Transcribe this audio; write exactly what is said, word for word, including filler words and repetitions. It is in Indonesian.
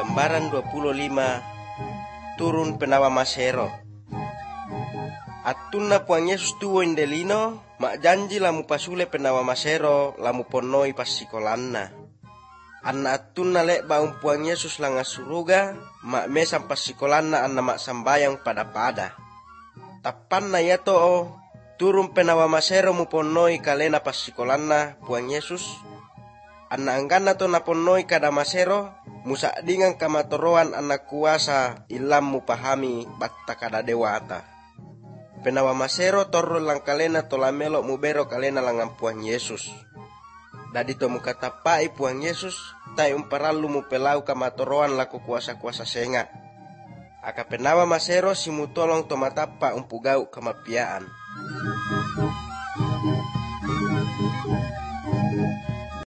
Gambaran dua puluh lima. Turun penawa masero. Atunna Puang Yesus tuwo indelino, mak janji lamu pasule penawa masero lamu ponnoi passikolanna. Anna atunna lek baum Puang Yesus langa suruga, mak mesam passikolanna anna mak sambayang pada-pada. Tappanna ya to turun penawa masero mu ponnoi kalena passikolanna Puang Yesus. Anna angganna to naponnoi kada masero, musa dengan kamatoroan anak kuasa ilam mu pahami batta kada dewata. Penawa masero torro lang kalena to lamelo mu bero kalena langan Puang Yesus. Dadi to mu katapai Puang Yesus, tai umparallu mu pelau kamatoroan laku kuasa-kuasa senga. Aka penawa masero si mu tolong to matapa umpugau kamapiaan.